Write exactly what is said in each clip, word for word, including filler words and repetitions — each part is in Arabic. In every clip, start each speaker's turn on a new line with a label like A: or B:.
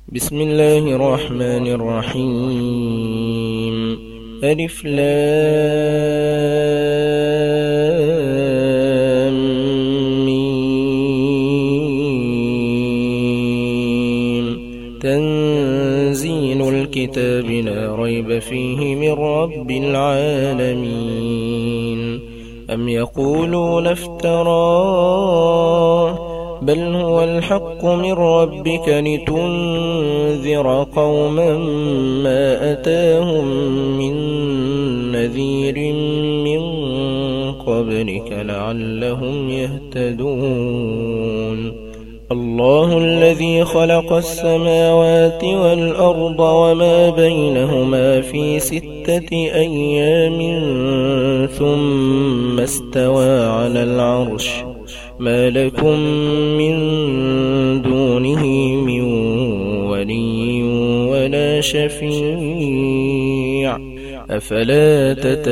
A: بسم الله الرحمن الرحيم. ألف لام ميم. تنزيل الكتاب لا ريب فيه من رب العالمين. أم يقولون افتراه بل هو الحق من ربك لتنذر قوما ما أتاهم من نذير من قبلك لعلهم يهتدون. الله الذي خلق السماوات والأرض وما بينهما في ستة أيام ثم استوى على العرش. ما لكم من دونه من ولي ولا شفيع أفلا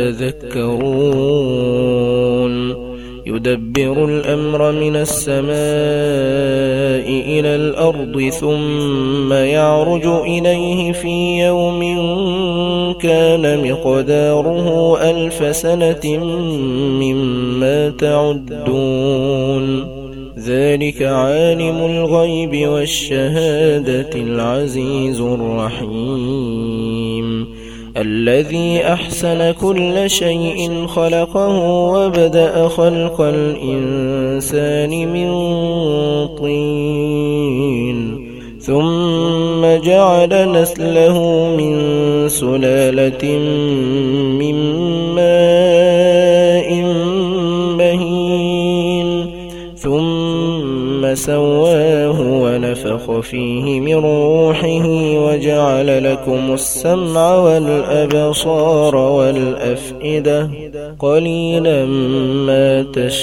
A: تتذكرون. يدبر الأمر من السماء إلى الأرض ثم يعرج إليه في يوم كان مقداره ألف سنة مما تعدون. ذلك عالم الغيب والشهادة العزيز الرحيم. الذي أحسن كل شيء خلقه وبدأ خلق الإنسان من طين ثم جعل نسله من سلالة من ماء مهين ثم سواه ونفخ فيه من روحه وجعل لكم السمع والأبصار والأفئدة قليلا ما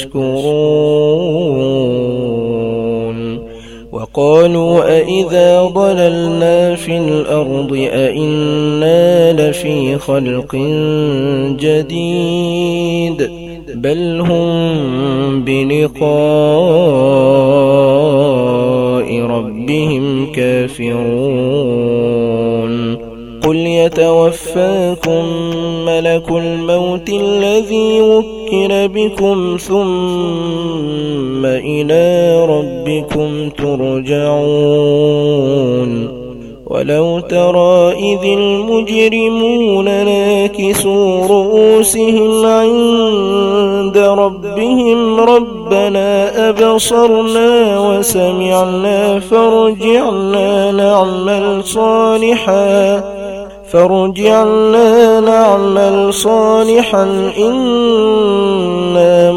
A: تشكرون. وقالوا أئذا ضللنا في الأرض أئنا لفي خلق جديد بل هم بلقاء ربهم كافرون. قل يتوفاكم ملك الموت الذي وكل بكم ثم إلى ربكم ترجعون. ولو ترى إذ المجرمون ناكسوا رؤوسهم عند ربهم ربنا أبصرنا وسمعنا فارجعنا نعمل صالحا فارجعنا نعمل صالحا إنا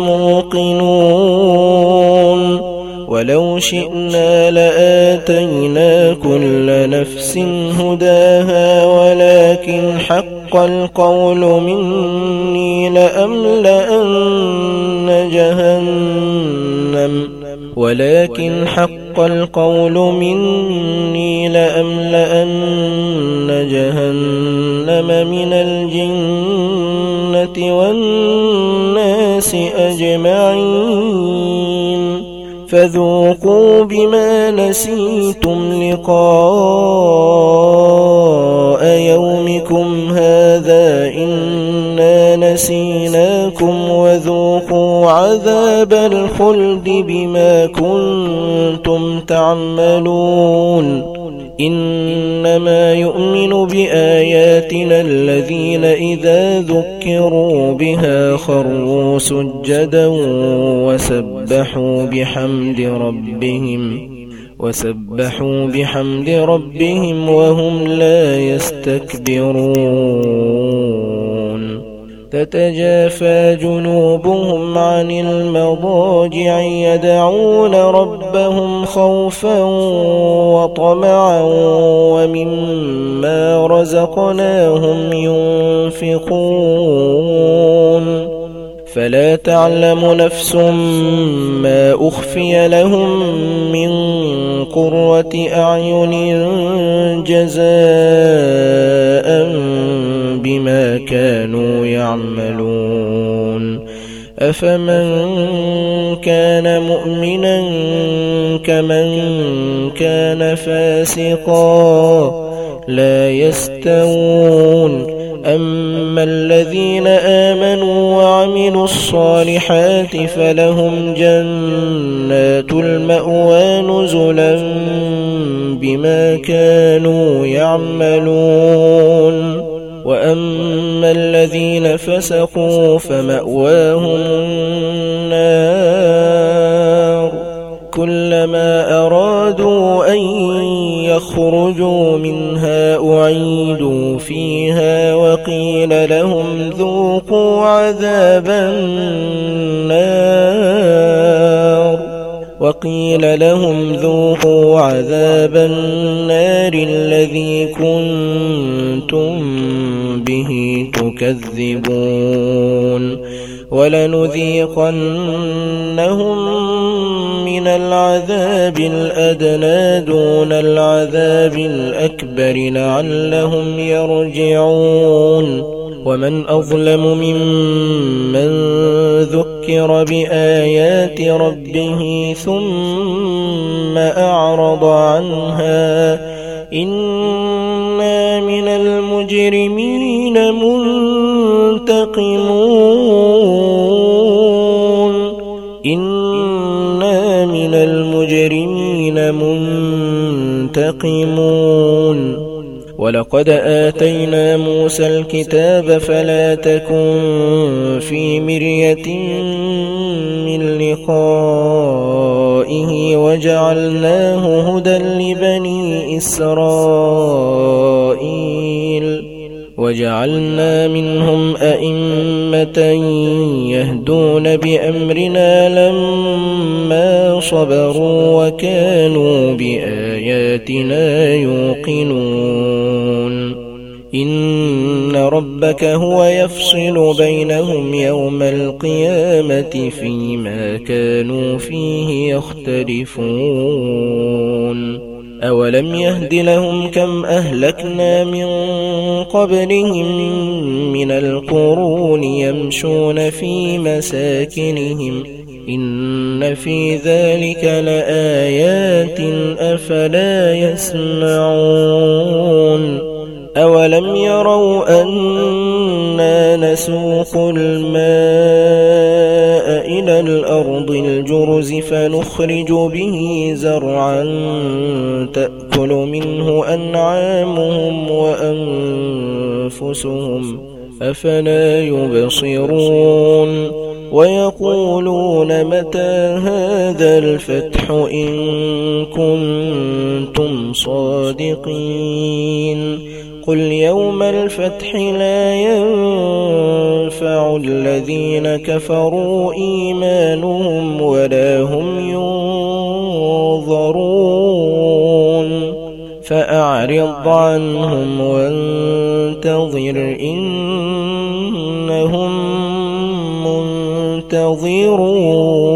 A: موقنون. ولو شئنا لآتينا كل نفس هداها ولكن حق القول مني لأملأن جهنم ولكن حق القول مني لأملأن جهنم من الجنة والناس أجمعين. فذوقوا بما نسيتم لقاء يومكم هذا إنا نسيناكم وذوقوا عذاب الخلد بما كنتم تعملون. إنما يؤمن بآياتنا الذين إذا ذكروا بها خروا سجدا وسبحوا بحمد ربهم وسبحوا بحمد ربهم وهم لا يستكبرون. تتجافى جنوبهم عن المضاجع يدعون ربهم خوفا وطمعا ومما رزقناهم ينفقون. فلا تعلم نفس ما أخفي لهم من قرة أعين جزاء بما كانوا يعملون. أفمن كان مؤمنا كمن كان فاسقا لا يستوون. أما الذين آمنوا وعملوا الصالحات فلهم جنات المأوى نزلا بما كانوا يعملون. وأما الذين فسقوا فمأواهم النار كلما أرادوا أن يخرجوا منها أعيدوا فيها وقيل لهم ذوقوا عذاب النار وقيل لهم ذوقوا عذاب النار الذي كنتم به تكذبون. ولنذيقنهم من العذاب الأدنى دون العذاب الأكبر لعلهم يرجعون. ومن أظلم ممن ذكر بآيات ربه ثم أعرض عنها إنا من المجرمين منتقمون إنا من المجرمين منتقمون. ولقد آتينا موسى الكتاب فلا تكن في مرية من لقائه وجعلناه هدى لبني إسرائيل وجعلنا منهم أئمة يهدون بأمرنا لما صبروا وكانوا بآياتنا يوقنون. إن ربك هو يفصل بينهم يوم القيامة فيما كانوا فيه يختلفون. أولم يهد لهم كم أهلكنا من قبلهم من القرون يمشون في مساكنهم إن في ذلك لآيات أفلا يسمعون. أولم يروا أنا نسوق الماء إلى الأرض الجرز فنخرج به زرعا تأكل منه أنعامهم وأنفسهم أفلا يبصرون. ويقولون متى هذا الفتح إن كنتم صادقين قل يوم الفتح لا ينفع الذين كفروا إيمانهم ولا هم ينظرون فأعرض عنهم وانتظر إنهم منتظرون.